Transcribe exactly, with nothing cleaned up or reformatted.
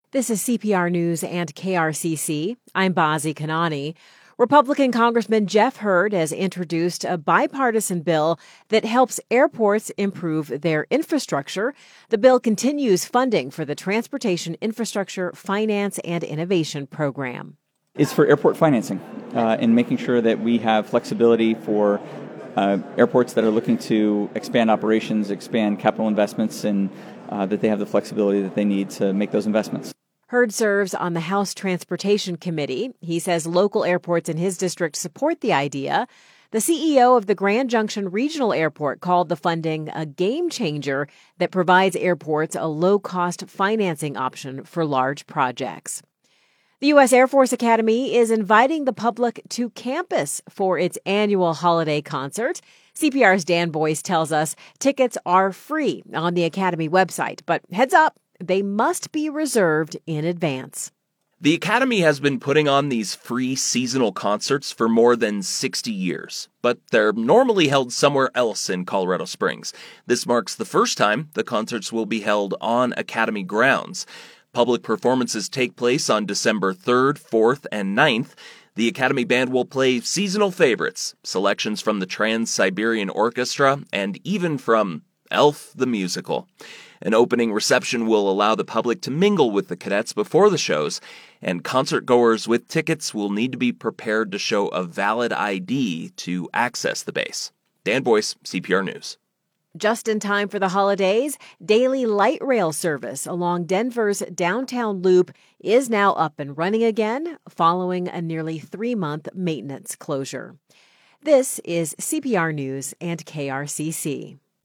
This is C P R News and K R C C. I'm Bazi Kanani. Republican Congressman Jeff Hurd has introduced a bipartisan bill that helps airports improve their infrastructure. The bill continues funding for the Transportation Infrastructure Finance and Innovation Program. It's for airport financing uh, and making sure that we have flexibility for uh, airports that are looking to expand operations, expand capital investments, and uh, that they have the flexibility that they need to make those investments. Hurd serves on the House Transportation Committee. He says local airports in his district support the idea. The C E O of the Grand Junction Regional Airport called the funding a game changer that provides airports a low-cost financing option for large projects. The U S Air Force Academy is inviting the public to campus for its annual holiday concert. C P R's Dan Boyce tells us tickets are free on the Academy website, but heads up, they must be reserved in advance. The Academy has been putting on these free seasonal concerts for more than sixty years, but they're normally held somewhere else in Colorado Springs. This marks the first time the concerts will be held on Academy grounds. Public performances take place on December third, fourth, and ninth. The Academy Band will play seasonal favorites, selections from the Trans-Siberian Orchestra, and even from Elf the Musical. An opening reception will allow the public to mingle with the cadets before the shows, and concert-goers with tickets will need to be prepared to show a valid I D to access the base. Dan Boyce, C P R News. Just in time for the holidays, daily light rail service along Denver's downtown loop is now up and running again following a nearly three-month maintenance closure. This is C P R News and K R C C.